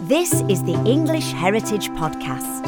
This is the English Heritage Podcast.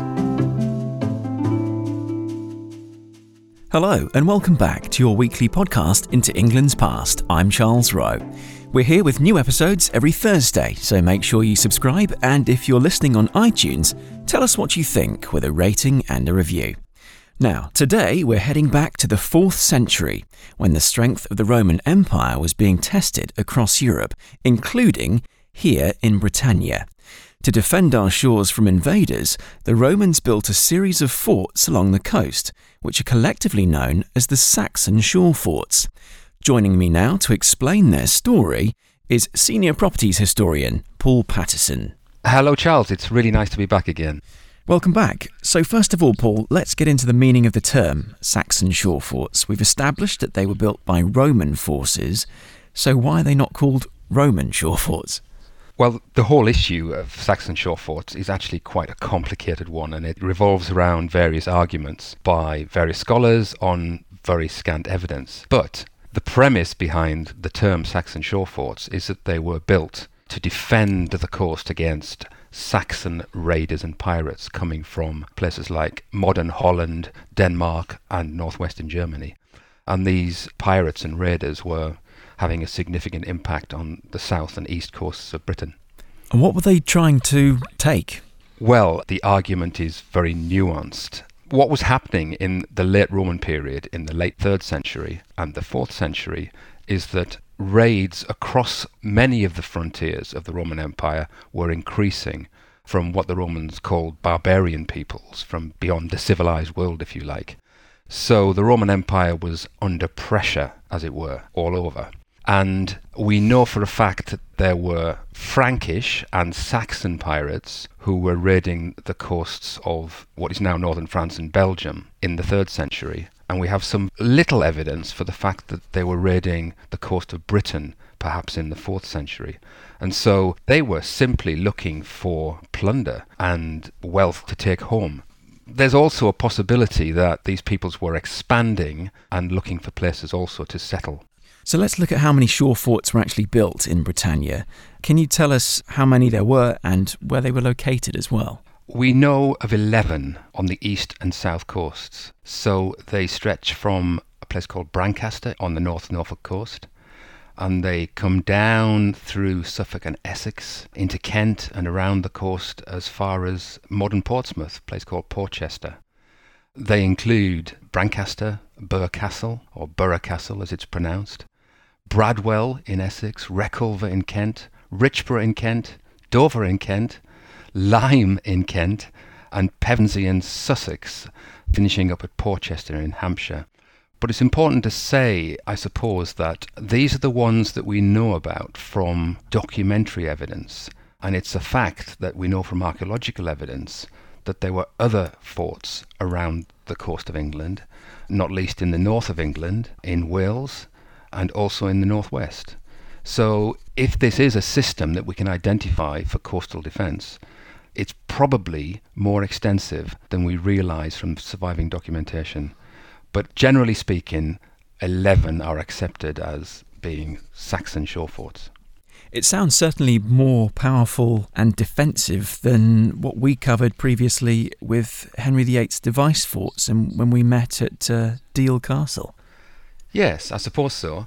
Hello and welcome back to your weekly podcast into England's past. I'm Charles Rowe. We're here with new episodes every Thursday, so make sure you subscribe, and if you're listening on iTunes, tell us what you think with a rating and a review. Now, today we're heading back to the 4th century, when the strength of the Roman Empire was being tested across Europe, including here in Britannia. To defend our shores from invaders, the Romans built a series of forts along the coast, which are collectively known as the Saxon shore forts. Joining me now to explain their story is senior properties historian Paul Patterson. Hello, Charles. It's really nice to be back again. Welcome back. So first of all, Paul, let's get into the meaning of the term Saxon shore forts. We've established that they were built by Roman forces, so why are they not called Roman shore forts? Well, the whole issue of Saxon shore forts is actually quite a complicated one, and it revolves around various arguments by various scholars on very scant evidence. But the premise behind the term Saxon shore forts is that they were built to defend the coast against Saxon raiders and pirates coming from places like modern Holland, Denmark, and northwestern Germany. And these pirates and raiders were having a significant impact on the south and east coasts of Britain. And what were they trying to take? Well, the argument is very nuanced. What was happening in the late Roman period, in the late 3rd century and the 4th century, is that raids across many of the frontiers of the Roman Empire were increasing from what the Romans called barbarian peoples, from beyond the civilized world, if you like. So the Roman Empire was under pressure, as it were, all over. And we know for a fact that there were Frankish and Saxon pirates who were raiding the coasts of what is now northern France and Belgium in the 3rd century. And we have some little evidence for the fact that they were raiding the coast of Britain, perhaps in the 4th century. And so they were simply looking for plunder and wealth to take home. There's also a possibility that these peoples were expanding and looking for places also to settle. So let's look at how many shore forts were actually built in Britannia. Can you tell us how many there were and where they were located as well? We know of 11 on the east and south coasts. So they stretch from a place called Brancaster on the North Norfolk coast, and they come down through Suffolk and Essex into Kent and around the coast as far as modern Portsmouth, a place called Portchester. They include Brancaster, Burghcastle, or Borough Castle as it's pronounced, Bradwell in Essex, Reculver in Kent, Richborough in Kent, Dover in Kent, Lyme in Kent, and Pevensey in Sussex, finishing up at Portchester in Hampshire. But it's important to say, I suppose, that these are the ones that we know about from documentary evidence, and it's a fact that we know from archaeological evidence that there were other forts around the coast of England, not least in the north of England, in Wales, and also in the northwest. So if this is a system that we can identify for coastal defence, it's probably more extensive than we realise from surviving documentation. But generally speaking, 11 are accepted as being Saxon shore forts. It sounds certainly more powerful and defensive than what we covered previously with Henry VIII's device forts and when we met at Deal Castle. Yes, I suppose so.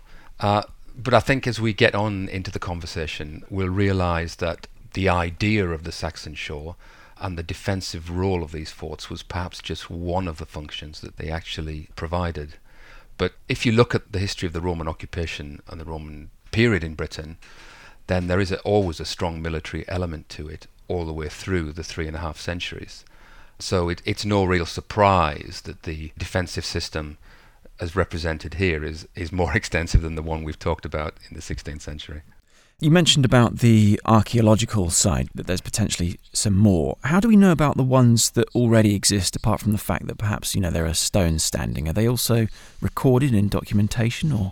But I think as we get on into the conversation, we'll realise that the idea of the Saxon shore and the defensive role of these forts was perhaps just one of the functions that they actually provided. But if you look at the history of the Roman occupation and the Roman period in Britain, then there is always a strong military element to it all the way through the 3.5 centuries. So it's no real surprise that the defensive system as represented here is more extensive than the one we've talked about in the 16th century. You mentioned about the archaeological side, that there's potentially some more. How do we know about the ones that already exist, apart from the fact that perhaps, there are stones standing? Are they also recorded in documentation, or...?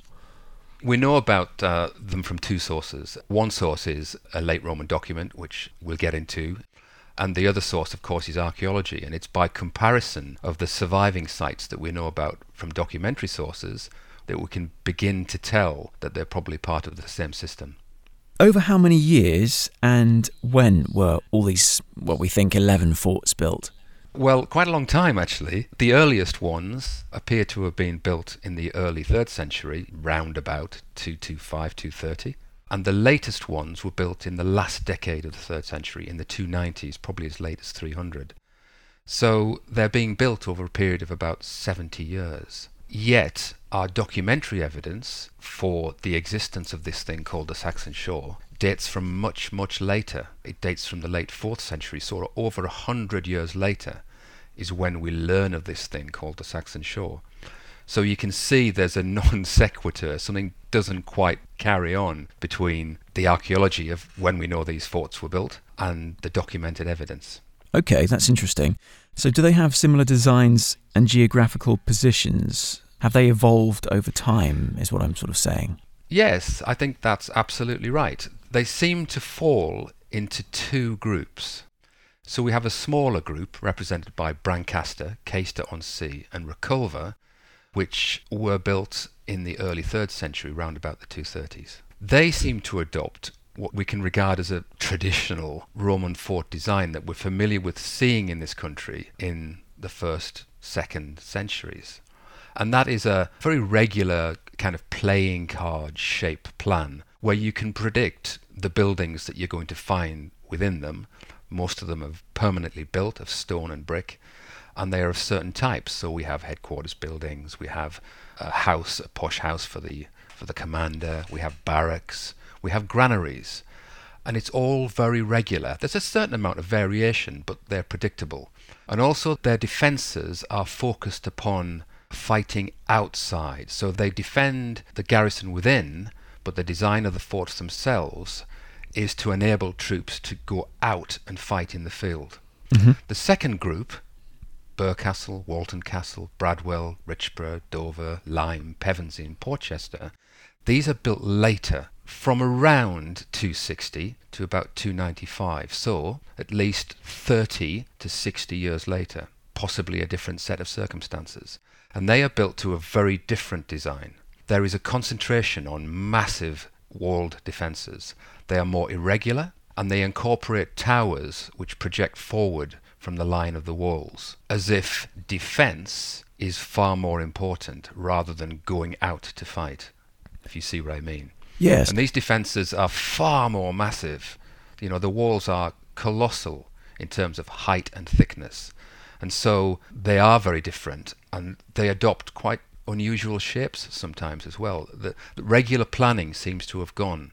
We know about them from two sources. One source is a late Roman document, which we'll get into, and the other source, of course, is archaeology, and it's by comparison of the surviving sites that we know about from documentary sources that we can begin to tell that they're probably part of the same system. Over how many years and when were all these, what we think, 11 forts built? Well, quite a long time, actually. The earliest ones appear to have been built in the early 3rd century, round about 225, 230. And the latest ones were built in the last decade of the 3rd century, in the 290s, probably as late as 300. So they're being built over a period of about 70 years. Yet, our documentary evidence for the existence of this thing called the Saxon Shore dates from much, much later. It dates from the late 4th century, so over 100 years later is when we learn of this thing called the Saxon Shore. So you can see there's a non sequitur, something doesn't quite carry on between the archaeology of when we know these forts were built and the documented evidence. Okay, that's interesting. So do they have similar designs and geographical positions? Have they evolved over time, is what I'm sort of saying? Yes, I think that's absolutely right. They seem to fall into two groups. So we have a smaller group represented by Brancaster, Caister-on-Sea and Reculver, which were built in the early 3rd century, round about the 230s. They seem to adopt what we can regard as a traditional Roman fort design that we're familiar with seeing in this country in the 1st, 2nd centuries. And that is a very regular kind of playing card shape plan where you can predict the buildings that you're going to find within them. Most of them are permanently built of stone and brick, and they are of certain types. So we have headquarters buildings, we have a house, a posh house for the commander, we have barracks, we have granaries, and it's all very regular. There's a certain amount of variation, but they're predictable. And also their defences are focused upon fighting outside. So they defend the garrison within, but the design of the forts themselves is to enable troops to go out and fight in the field. Mm-hmm. The second group, Burghcastle, Walton Castle, Bradwell, Richborough, Dover, Lyme, Pevensey and Portchester, these are built later, from around 260 to about 295, so at least 30 to 60 years later, possibly a different set of circumstances. And they are built to a very different design. There is a concentration on massive walled defences. They are more irregular, and they incorporate towers which project forward from the line of the walls, as if defence is far more important rather than going out to fight, if you see what I mean. Yes. And these defences are far more massive. You know, the walls are colossal in terms of height and thickness. And so they are very different, and they adopt quite unusual shapes sometimes as well. The regular planning seems to have gone.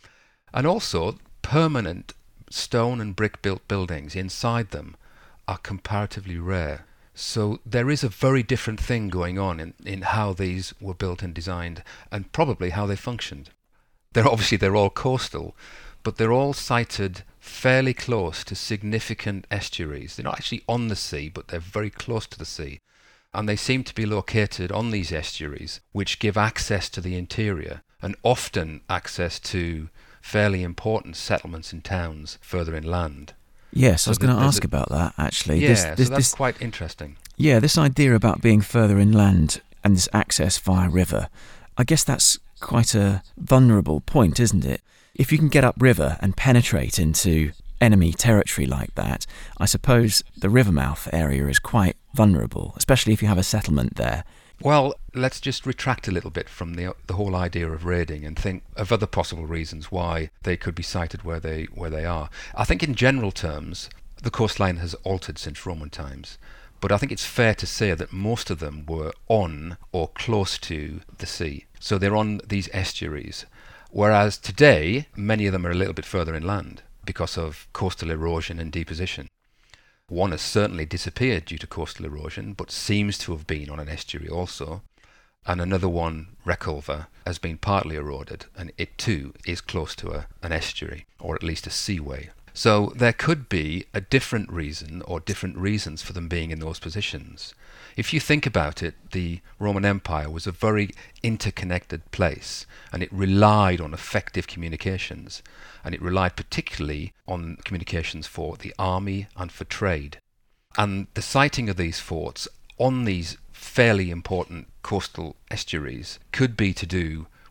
And also, permanent stone and brick built buildings inside them are comparatively rare. So there is a very different thing going on in how these were built and designed, and probably how they functioned. They're all coastal, but they're all sited fairly close to significant estuaries. They're not actually on the sea, but they're very close to the sea. And they seem to be located on these estuaries, which give access to the interior, and often access to fairly important settlements and towns further inland. Yes, I was going to ask about that, actually. Yeah, so that's quite interesting. Yeah, this idea about being further inland and this access via river, I guess that's quite a vulnerable point, isn't it? If you can get upriver and penetrate into enemy territory like that, I suppose the Rivermouth area is quite vulnerable, especially if you have a settlement there. Well, let's just retract a little bit from the whole idea of raiding and think of other possible reasons why they could be sited where they are. I think in general terms, the coastline has altered since Roman times, but I think it's fair to say that most of them were on or close to the sea. So they're on these estuaries, whereas today, many of them are a little bit further inland because of coastal erosion and deposition. One has certainly disappeared due to coastal erosion, but seems to have been on an estuary also. And another one, Reculver, has been partly eroded, and it too is close to an estuary, or at least a seaway. So there could be a different reason, or different reasons for them being in those positions. If you think about it, the Roman Empire was a very interconnected place, and it relied on effective communications, and it relied particularly on communications for the army and for trade. And the siting of these forts on these fairly important coastal estuaries could be to do with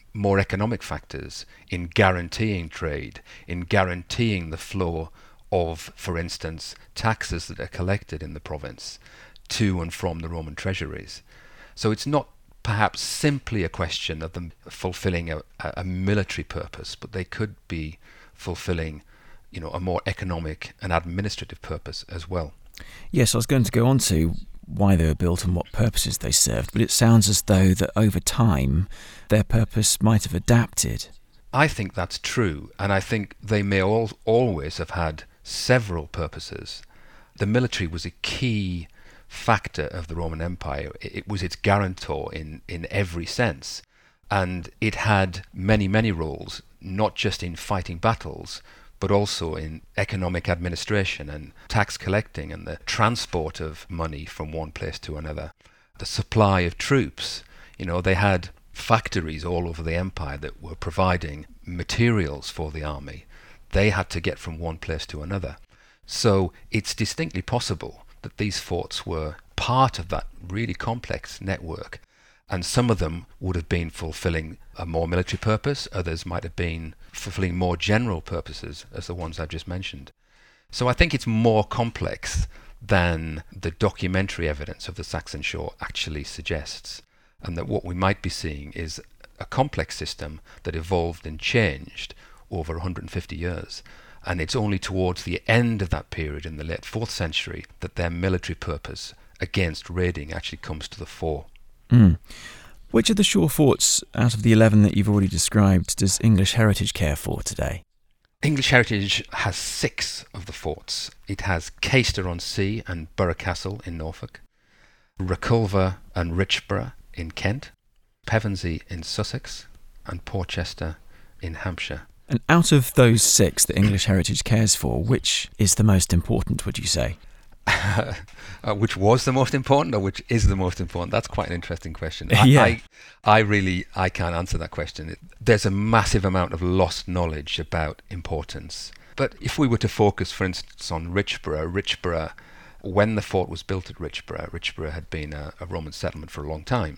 more economic factors in guaranteeing trade, in guaranteeing the flow of, for instance, taxes that are collected in the province to and from the Roman treasuries. So it's not perhaps simply a question of them fulfilling a military purpose, but they could be fulfilling, a more economic and administrative purpose as well. Yes, I was going to go on to why they were built and what purposes they served, but it sounds as though that over time their purpose might have adapted. I think that's true, and I think they may always have had several purposes. The military was a key factor of the Roman Empire. It was its guarantor in every sense, and it had many, many roles, not just in fighting battles, but also in economic administration and tax collecting and the transport of money from one place to another. The supply of troops, they had factories all over the empire that were providing materials for the army. They had to get from one place to another. So it's distinctly possible that these forts were part of that really complex network. And some of them would have been fulfilling a more military purpose, others might have been fulfilling more general purposes, as the ones I've just mentioned. So I think it's more complex than the documentary evidence of the Saxon Shore actually suggests, and that what we might be seeing is a complex system that evolved and changed over 150 years. And it's only towards the end of that period, in the late 4th century, that their military purpose against raiding actually comes to the fore. Which of the shore forts out of the 11 that you've already described does English Heritage care for today? English Heritage has 6 of the forts. It has Caister-on-Sea and Borough Castle in Norfolk, Reculver and Richborough in Kent, Pevensey in Sussex, and Portchester in Hampshire. And out of those 6 that English Heritage cares for, which is the most important, would you say? Which was the most important, or which is the most important? That's quite an interesting question. Yeah. I can't answer that question. There's a massive amount of lost knowledge about importance. But if we were to focus, for instance, on Richborough, when the fort was built at Richborough had been a Roman settlement for a long time.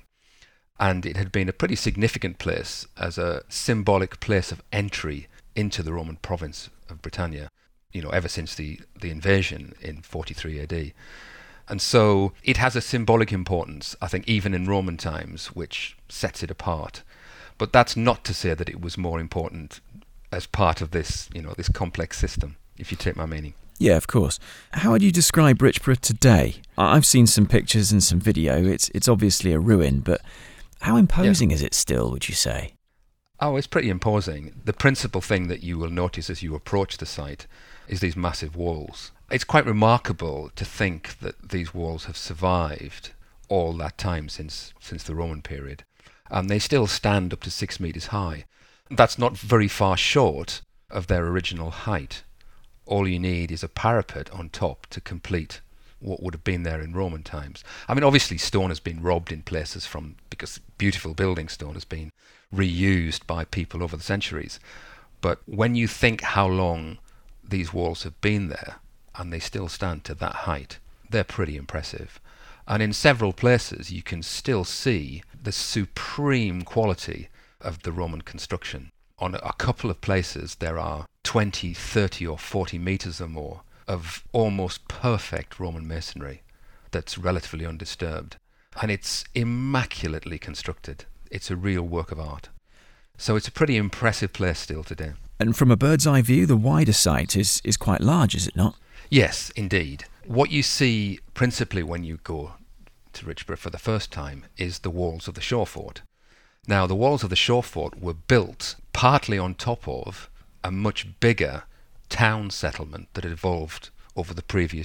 And it had been a pretty significant place as a symbolic place of entry into the Roman province of Britannia, ever since the invasion in 43 AD. And so it has a symbolic importance, I think, even in Roman times, which sets it apart. But that's not to say that it was more important as part of this, this complex system, if you take my meaning. Yeah, of course. How would you describe Richborough today? I've seen some pictures and some video. It's obviously a ruin, but how imposing is it still, would you say? Oh, it's pretty imposing. The principal thing that you will notice as you approach the site is these massive walls. It's quite remarkable to think that these walls have survived all that time since the Roman period. And they still stand up to 6 meters high. That's not very far short of their original height. All you need is a parapet on top to complete what would have been there in Roman times. I mean, obviously stone has been robbed in places because beautiful building stone has been reused by people over the centuries. But when you think how long these walls have been there, and they still stand to that height, they're pretty impressive. And in several places you can still see the supreme quality of the Roman construction. On a couple of places there are 20, 30 or 40 meters or more of almost perfect Roman masonry that's relatively undisturbed. And it's immaculately constructed. It's a real work of art. So it's a pretty impressive place still today. And from a bird's eye view, the wider site is quite large, is it not? Yes, indeed. What you see principally when you go to Richborough for the first time is the walls of the shore fort. Now, the walls of the shore fort were built partly on top of a much bigger town settlement that had evolved over the previous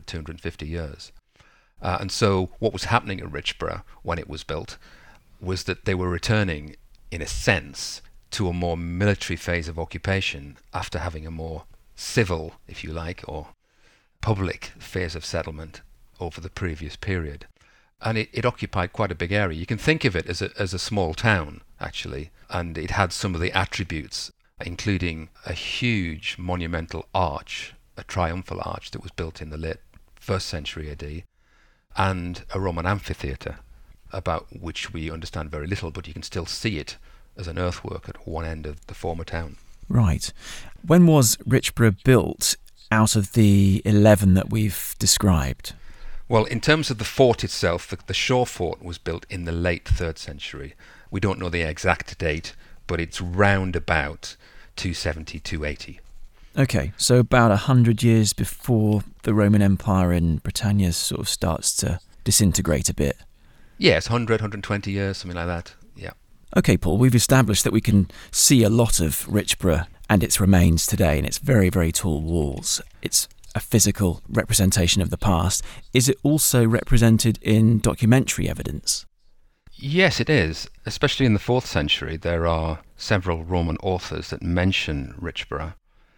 250 years. And so what was happening at Richborough when it was built was that they were returning, in a sense, to a more military phase of occupation after having a more civil, if you like, or public phase of settlement over the previous period. And it occupied quite a big area. You can think of it as a small town, actually, and it had some of the attributes, including a huge monumental arch, a triumphal arch that was built in the late 1st century AD, and a Roman amphitheatre, about which we understand very little, but you can still see it as an earthwork at one end of the former town. Right. When was Richborough built out of the 11 that we've described? Well, in terms of the fort itself, the shore fort was built in the late 3rd century. We don't know the exact date, but it's round about 270, 280. Okay, so about 100 years before the Roman Empire in Britannia sort of starts to disintegrate a bit. Yes, 100, 120 years, something like that, yeah. Okay, Paul, we've established that we can see a lot of Richborough and its remains today, and its very, very tall walls. It's a physical representation of the past. Is it also represented in documentary evidence? Yes, it is. Especially in the 4th century, there are several Roman authors that mention Richborough,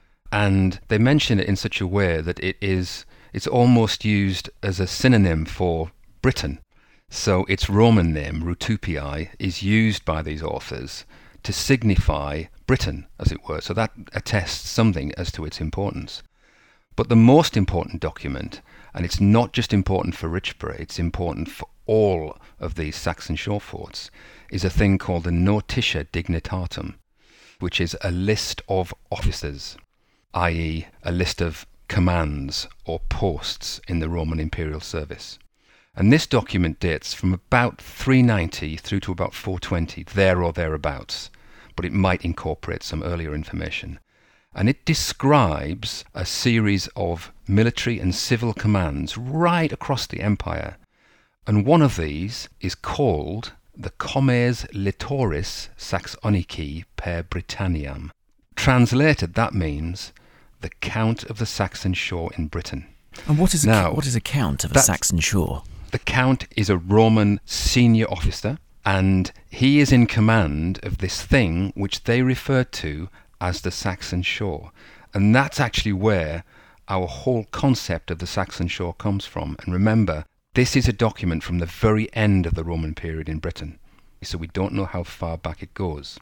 and they mention it in such a way that it's almost used as a synonym for Britain. So its Roman name, Rutupii, is used by these authors to signify Britain, as it were. So that attests something as to its importance. But the most important document, and it's not just important for Richborough, it's important for all of these Saxon shore forts, is a thing called the Notitia Dignitatum, which is a list of officers, i.e. a list of commands or posts in the Roman imperial service. And this document dates from about 390 through to about 420, there or thereabouts, but it might incorporate some earlier information. And it describes a series of military and civil commands right across the empire. And one of these is called the Comes Littoris Saxonici per Britanniam. Translated, that means the Count of the Saxon Shore in Britain. And what is a count of a Saxon shore? The Count is a Roman senior officer, and he is in command of this thing which they refer to as the Saxon shore. And that's actually where our whole concept of the Saxon shore comes from. And remember, this is a document from the very end of the Roman period in Britain, so we don't know how far back it goes.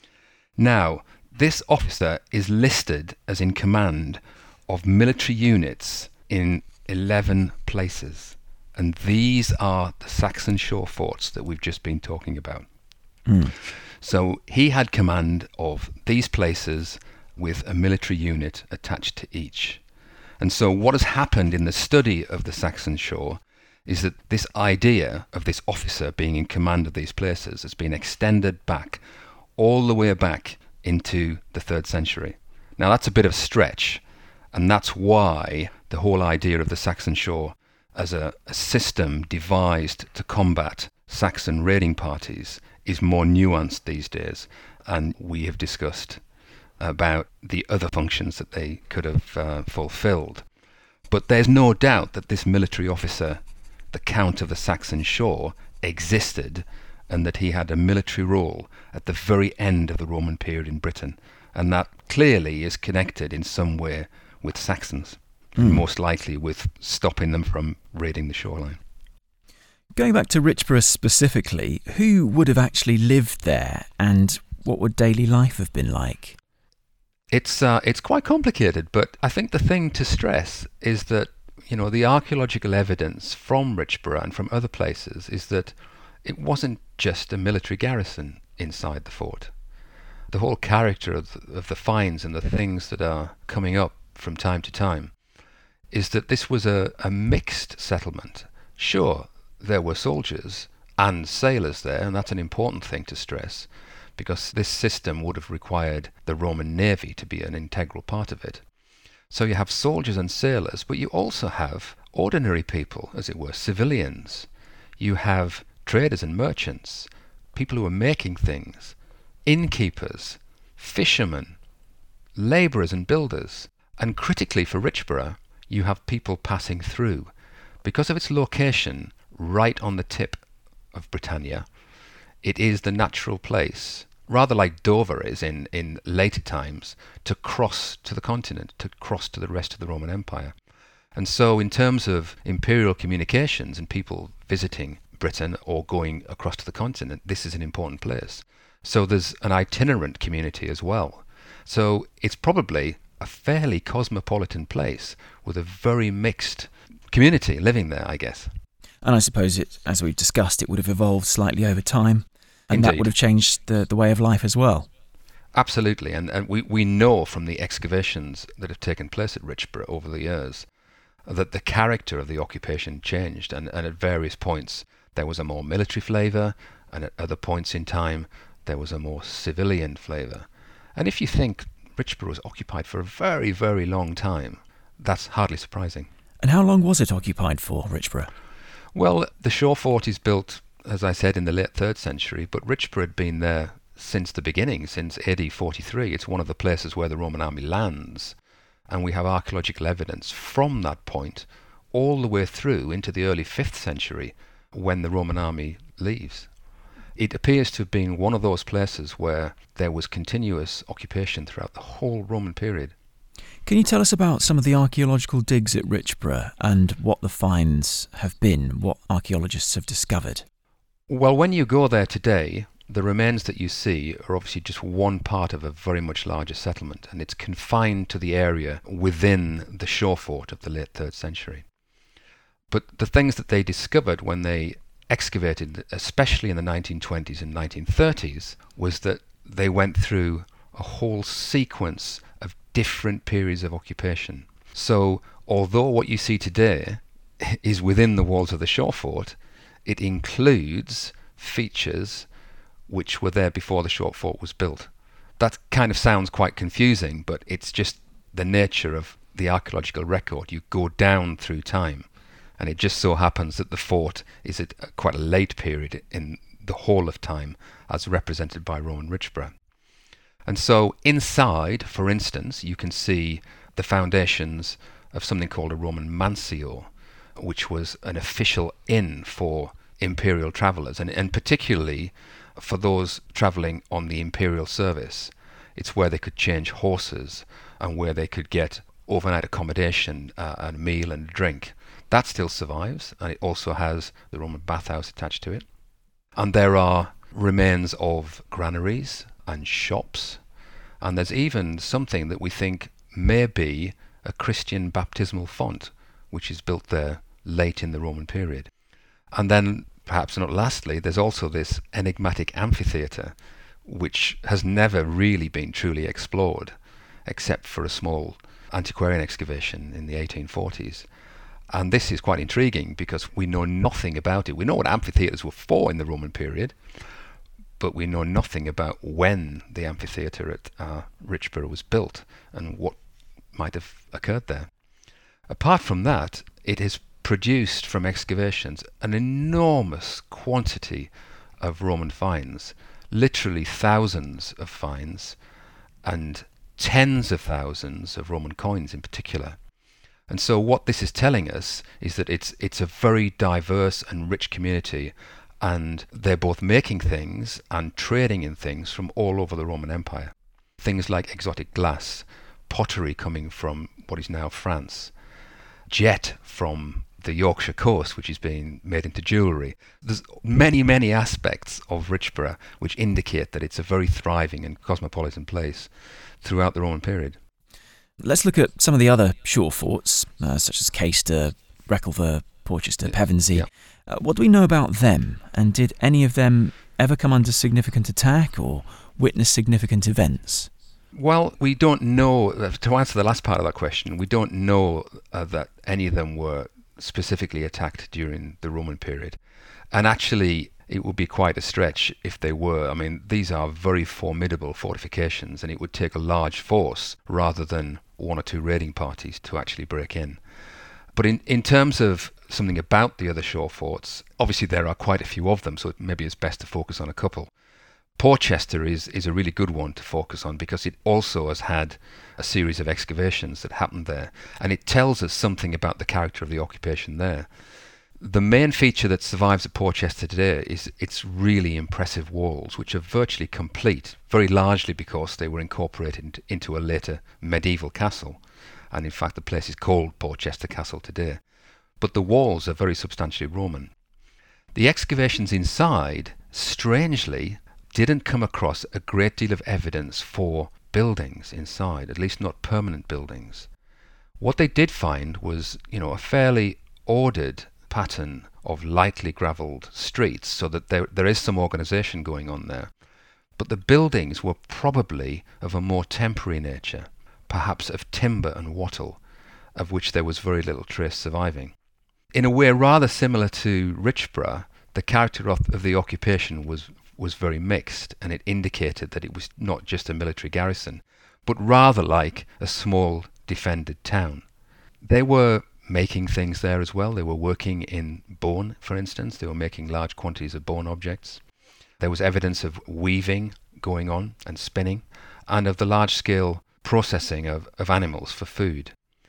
Now, this officer is listed as in command of military units in 11 places. And these are the Saxon shore forts that we've just been talking about. So he had command of these places with a military unit attached to each. And so what has happened in the study of the Saxon shore is that this idea of this officer being in command of these places has been extended back, all the way back into the 3rd century. Now that's a bit of a stretch, and that's why the whole idea of the Saxon shore as a system devised to combat Saxon raiding parties is more nuanced these days, and we have discussed about the other functions that they could have fulfilled. But there's no doubt that this military officer, the Count of the Saxon Shore, existed, and that he had a military role at the very end of the Roman period in Britain, and that clearly is connected in some way with Saxons, most likely with stopping them from raiding the shoreline. Going back to Richborough specifically, who would have actually lived there, and what would daily life have been like? It's quite complicated, but I think the thing to stress is that, the archaeological evidence from Richborough and from other places is that it wasn't just a military garrison inside the fort. The whole character of the finds and the things that are coming up from time to time is that this was a mixed settlement. Sure, there were soldiers and sailors there, and that's an important thing to stress, because this system would have required the Roman navy to be an integral part of it. So you have soldiers and sailors, but you also have ordinary people, as it were, civilians. You have traders and merchants, people who are making things, innkeepers, fishermen, labourers and builders. And critically for Richborough, you have people passing through. Because of its location right on the tip of Britannia, it is the natural place, rather like Dover is in later times, to cross to the continent, to cross to the rest of the Roman Empire. And so in terms of imperial communications and people visiting Britain or going across to the continent, this is an important place. So there's an itinerant community as well. So it's probably a fairly cosmopolitan place with a very mixed community living there, I guess. And I suppose it, as we've discussed, it would have evolved slightly over time. And that Indeed. would have changed the way of life as well. Absolutely, and we know from the excavations that have taken place at Richborough over the years that the character of the occupation changed, and at various points there was a more military flavour, and at other points in time there was a more civilian flavour. And if you think Richborough was occupied for a very, very long time, that's hardly surprising. And how long was it occupied for, Richborough? Well, the shore fort is built, as I said, in the late 3rd century, but Richborough had been there since the beginning, since AD 43. It's one of the places where the Roman army lands, and we have archaeological evidence from that point all the way through into the early 5th century when the Roman army leaves. It appears to have been one of those places where there was continuous occupation throughout the whole Roman period. Can you tell us about some of the archaeological digs at Richborough and what the finds have been, what archaeologists have discovered? Well, when you go there today, the remains that you see are obviously just one part of a very much larger settlement, and it's confined to the area within the shore fort of the late 3rd century. But the things that they discovered when they excavated, especially in the 1920s and 1930s, was that they went through a whole sequence of different periods of occupation. So, although what you see today is within the walls of the shore fort, it includes features which were there before the shore fort was built. That kind of sounds quite confusing, but it's just the nature of the archaeological record. You go down through time, and it just so happens that the fort is at quite a late period in the whole of time, as represented by Roman Richborough. And so inside, for instance, you can see the foundations of something called a Roman mansio, which was an official inn for imperial travellers, and particularly for those travelling on the imperial service. It's where they could change horses and where they could get overnight accommodation, and a meal and a drink. That still survives, and it also has the Roman bathhouse attached to it. And there are remains of granaries and shops, and there's even something that we think may be a Christian baptismal font, which is built there late in the Roman period. And then, perhaps not lastly, there's also this enigmatic amphitheatre, which has never really been truly explored, except for a small antiquarian excavation in the 1840s. And this is quite intriguing because we know nothing about it. We know what amphitheatres were for in the Roman period, but we know nothing about when the amphitheatre at Richborough was built and what might have occurred there. Apart from that, it has produced from excavations an enormous quantity of Roman finds, literally thousands of finds, and tens of thousands of Roman coins in particular. And so what this is telling us is that it's a very diverse and rich community, and they're both making things and trading in things from all over the Roman Empire. Things like exotic glass, pottery coming from what is now France, jet from the Yorkshire coast, which is being made into jewellery. There's many, many aspects of Richborough which indicate that it's a very thriving and cosmopolitan place throughout the Roman period. Let's look at some of the other shore forts, such as Caister, Wrecclesford, Porchester, Pevensey. Yeah. What do we know about them? And did any of them ever come under significant attack or witness significant events? Well, we don't know, to answer the last part of that question, we don't know that any of them were specifically attacked during the Roman period. And actually, it would be quite a stretch if they were. I mean, these are very formidable fortifications, and it would take a large force rather than one or two raiding parties to actually break in. But in terms of something about the other shore forts, obviously there are quite a few of them, so maybe it's best to focus on a couple. Porchester is a really good one to focus on because it also has had a series of excavations that happened there, and it tells us something about the character of the occupation there. The main feature that survives at Porchester today is its really impressive walls, which are virtually complete, very largely because they were incorporated into a later medieval castle, and in fact the place is called Porchester Castle today. But the walls are very substantially Roman. The excavations inside, strangely, didn't come across a great deal of evidence for buildings inside, at least not permanent buildings. What they did find was, a fairly ordered pattern of lightly gravelled streets, so that there is some organisation going on there. But the buildings were probably of a more temporary nature, perhaps of timber and wattle, of which there was very little trace surviving. In a way rather similar to Richborough, the character of the occupation was very mixed, and it indicated that it was not just a military garrison, but rather like a small defended town. They were making things there as well. They were working in bone, for instance. They were making large quantities of bone objects. There was evidence of weaving going on and spinning, and of the large-scale processing of animals for food.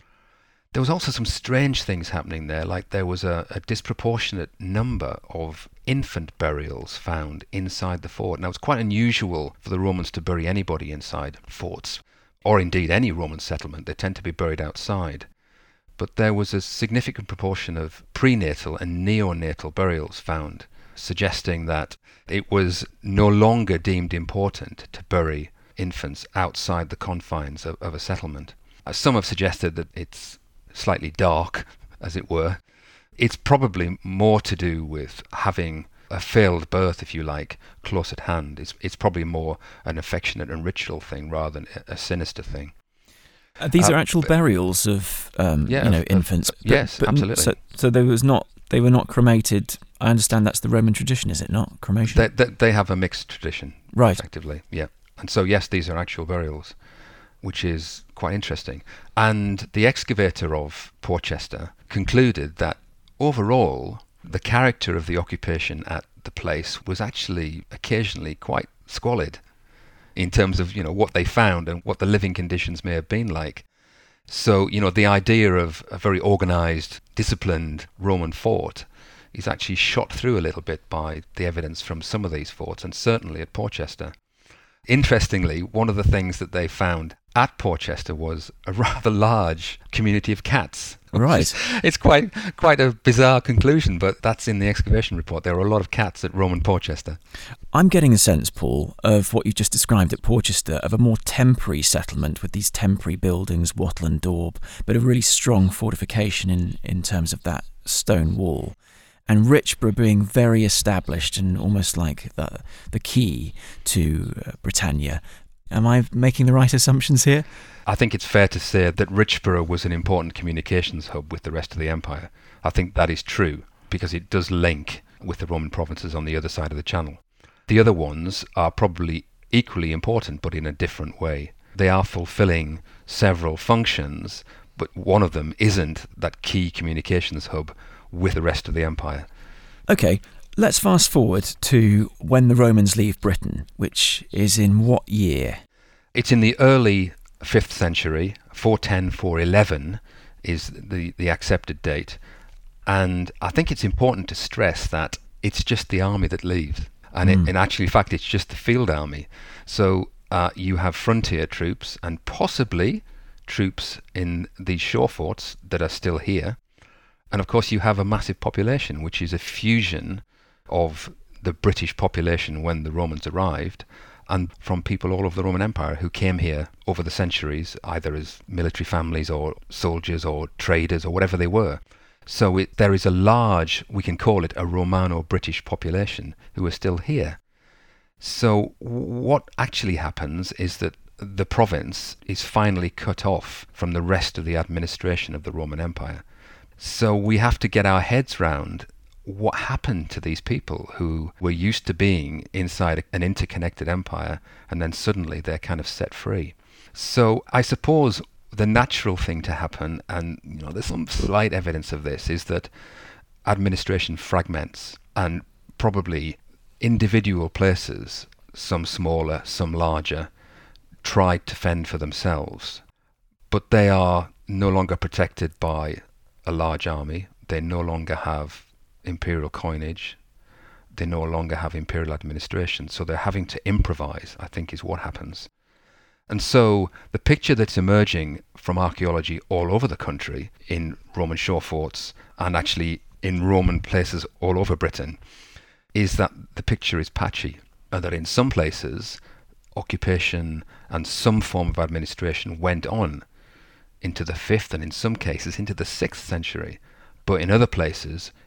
There was also some strange things happening there, like there was a disproportionate number of infant burials found inside the fort. Now, it's quite unusual for the Romans to bury anybody inside forts, or indeed any Roman settlement. They tend to be buried outside. But there was a significant proportion of prenatal and neonatal burials found, suggesting that it was no longer deemed important to bury infants outside the confines of a settlement. Some have suggested that it's slightly dark, as it were. It's probably more to do with having a failed birth, if you like, close at hand. It's probably more an affectionate and ritual thing rather than a sinister thing. These are actual burials of infants. Yes, absolutely. So they were not cremated. I understand that's the Roman tradition, is it not? Cremation? They have a mixed tradition, right? Effectively, yeah. And so yes, these are actual burials, which is quite interesting. And the excavator of Portchester concluded that overall the character of the occupation at the place was actually occasionally quite squalid, in terms of, what they found and what the living conditions may have been like. So, the idea of a very organised, disciplined Roman fort is actually shot through a little bit by the evidence from some of these forts, and certainly at Portchester. Interestingly, one of the things that they found at Portchester was a rather large community of cats. Right. It's quite a bizarre conclusion, but that's in the excavation report. There were a lot of cats at Roman Portchester. I'm getting a sense, Paul, of what you've just described at Portchester, of a more temporary settlement with these temporary buildings, wattle and daub, but a really strong fortification in terms of that stone wall. And Richborough being very established and almost like the key to Britannia. Am I making the right assumptions here? I think it's fair to say that Richborough was an important communications hub with the rest of the empire. I think that is true, because it does link with the Roman provinces on the other side of the Channel. The other ones are probably equally important, but in a different way. They are fulfilling several functions, but one of them isn't that key communications hub with the rest of the empire. Okay, let's fast forward to when the Romans leave Britain, which is in what year? It's in the early 5th century. 410, 411 is the accepted date. And I think it's important to stress that it's just the army that leaves. And in actual fact, it's just the field army. So you have frontier troops and possibly troops in these shore forts that are still here. And of course, you have a massive population, which is a fusion of the British population when the Romans arrived, and from people all over the Roman Empire who came here over the centuries, either as military families or soldiers or traders or whatever they were. So there is a large, we can call it a Romano-British population who are still here. So what actually happens is that the province is finally cut off from the rest of the administration of the Roman Empire. So we have to get our heads round what happened to these people who were used to being inside an interconnected empire, and then suddenly they're kind of set free. So I suppose the natural thing to happen, and there's some slight evidence of this, is that administration fragments, and probably individual places, some smaller, some larger, tried to fend for themselves. But they are no longer protected by a large army. They no longer have imperial coinage. They no longer have imperial administration. So they're having to improvise, I think, is what happens. And so the picture that's emerging from archaeology all over the country, in Roman shore forts and actually in Roman places all over Britain, is that the picture is patchy, and that in some places occupation and some form of administration went on into the 5th and in some cases into the 6th century, but in other places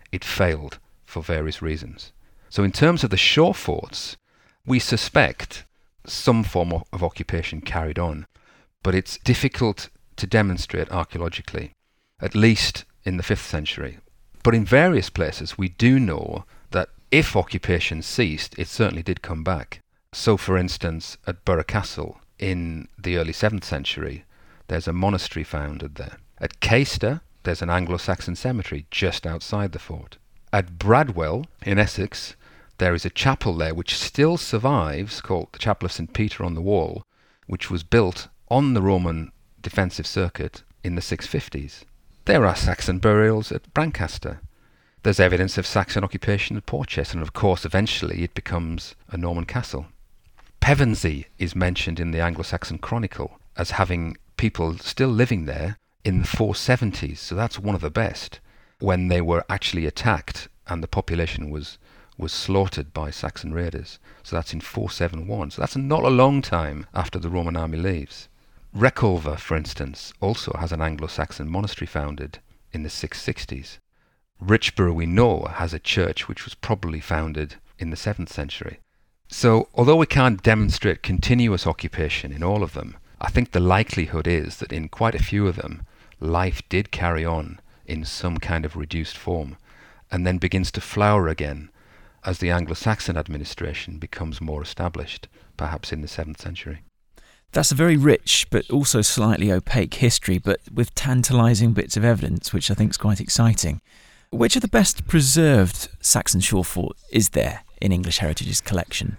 it failed for various reasons. So in terms of the shore forts, we suspect some form of occupation carried on, but it's difficult to demonstrate archaeologically, at least in the 5th century. But in various places we do know that if occupation ceased, it certainly did come back. So for instance, at Burgh Castle in the early 7th century, there's a monastery founded there. At Caister, there's an Anglo-Saxon cemetery just outside the fort. At Bradwell in Essex, there is a chapel there which still survives, called the Chapel of St. Peter on the Wall, which was built on the Roman defensive circuit in the 650s. There are Saxon burials at Brancaster. There's evidence of Saxon occupation at Portchester, and of course eventually it becomes a Norman castle. Pevensey is mentioned in the Anglo-Saxon Chronicle as having people still living there in the 470s, so that's one of the best, when they were actually attacked and the population was slaughtered by Saxon raiders. So that's in 471, so that's not a long time after the Roman army leaves. Reculver, for instance, also has an Anglo-Saxon monastery founded in the 660s. Richborough, we know, has a church which was probably founded in the 7th century. So although we can't demonstrate continuous occupation in all of them, I think the likelihood is that in quite a few of them, life did carry on in some kind of reduced form, and then begins to flower again as the Anglo-Saxon administration becomes more established, perhaps in the 7th century. That's a very rich but also slightly opaque history, but with tantalising bits of evidence, which I think is quite exciting. Which of the best preserved Saxon shore fort is there in English Heritage's collection?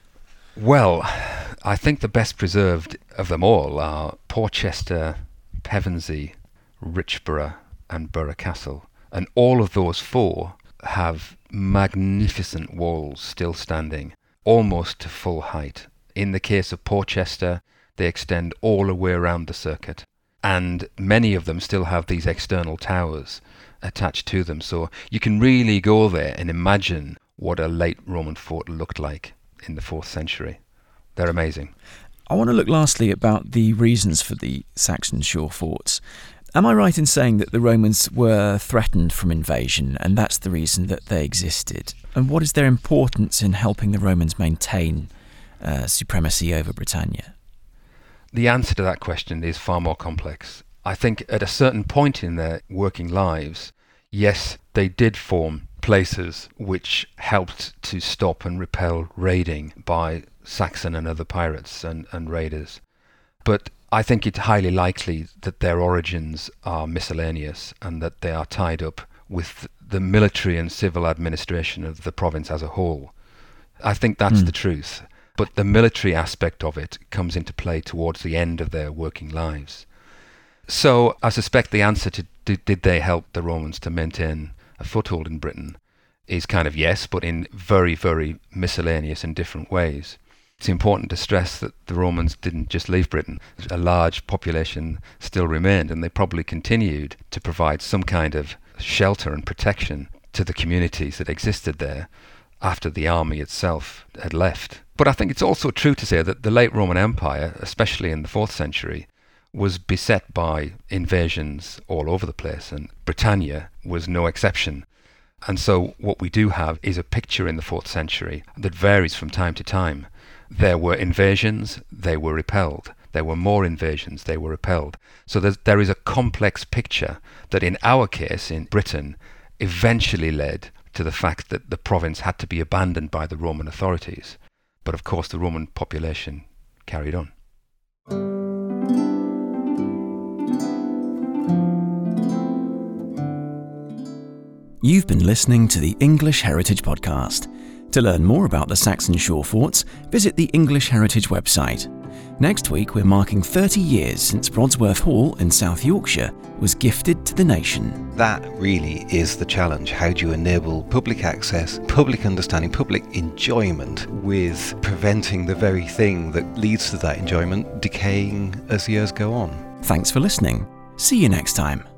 Well, I think the best preserved of them all are Portchester, Pevensey, Richborough and Burgh Castle. And all of those four have magnificent walls still standing, almost to full height. In the case of Portchester, they extend all the way around the circuit. And many of them still have these external towers attached to them. So you can really go there and imagine what a late Roman fort looked like in the 4th century. They're amazing. I want to look lastly about the reasons for the Saxon shore forts. Am I right in saying that the Romans were threatened from invasion and that's the reason that they existed? And what is their importance in helping the Romans maintain supremacy over Britannia? The answer to that question is far more complex. I think at a certain point in their working lives, yes, they did form places which helped to stop and repel raiding by Saxon and other pirates and raiders. But I think it's highly likely that their origins are miscellaneous and that they are tied up with the military and civil administration of the province as a whole. I think that's the truth. But the military aspect of it comes into play towards the end of their working lives. So I suspect the answer to did they help the Romans to maintain a foothold in Britain is kind of yes, but in very, very miscellaneous and different ways. It's important to stress that the Romans didn't just leave Britain. A large population still remained, and they probably continued to provide some kind of shelter and protection to the communities that existed there after the army itself had left. But I think it's also true to say that the late Roman Empire, especially in the 4th century, was beset by invasions all over the place, and Britannia was no exception. And so what we do have is a picture in the 4th century that varies from time to time. There were invasions, they were repelled. There were more invasions, they were repelled. So there is a complex picture that in our case, in Britain, eventually led to the fact that the province had to be abandoned by the Roman authorities. But of course the Roman population carried on. You've been listening to the English Heritage Podcast. To learn more about the Saxon shore forts, visit the English Heritage website. Next week, we're marking 30 years since Brodsworth Hall in South Yorkshire was gifted to the nation. That really is the challenge. How do you enable public access, public understanding, public enjoyment with preventing the very thing that leads to that enjoyment decaying as years go on? Thanks for listening. See you next time.